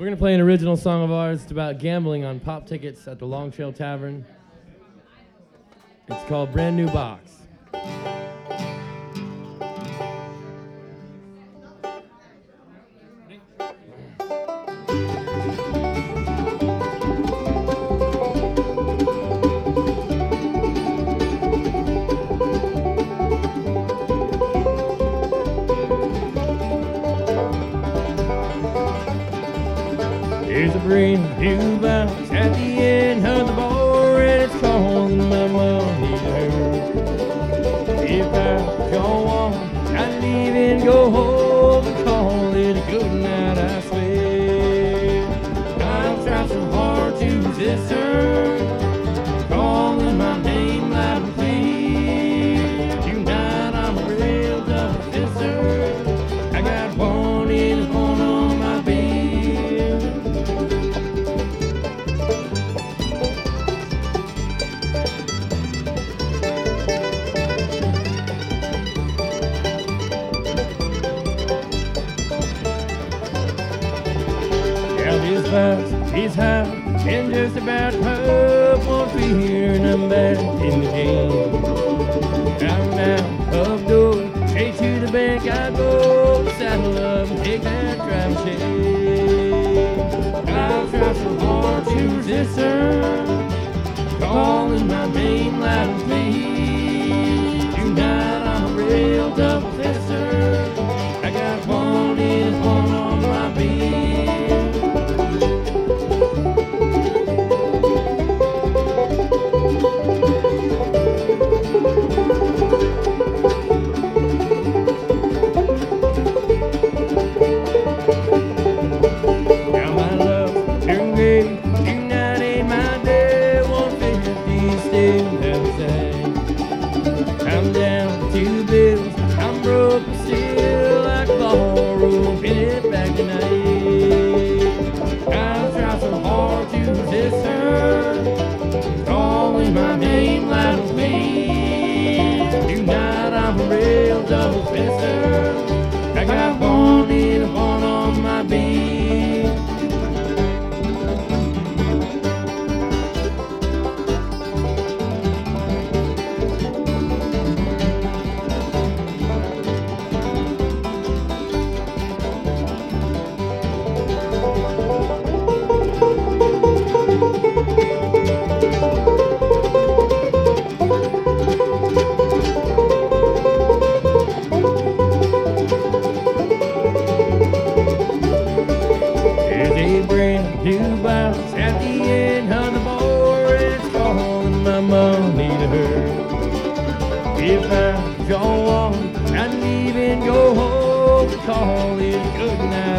We're going to play an original song of ours. It's about gambling on pop tickets at the Long Trail Tavern. It's called Brand New Box. There's a brand new box at the end of the bar, and it's calling my money to her. If I go on, I'd leave and go home and call it a good night, I swear. I've tried so hard to resist her, calling my name loud and clear. Tonight I'm a real double fisser. I got one in and one on my bed. He's high and just about up on fear, and I'm back in the game. I'm out of door, straight to the bank I go, saddle up and take that drive shade. I've tried so hard to resist her, calling my name loud and clear. Tonight I'm a real double fisser. I got one in and one on my beat. I got one in and one on my beat. New box at the end of the bar, and it's calling my money to her. If I go on, I'd leave and go home, call it a good night.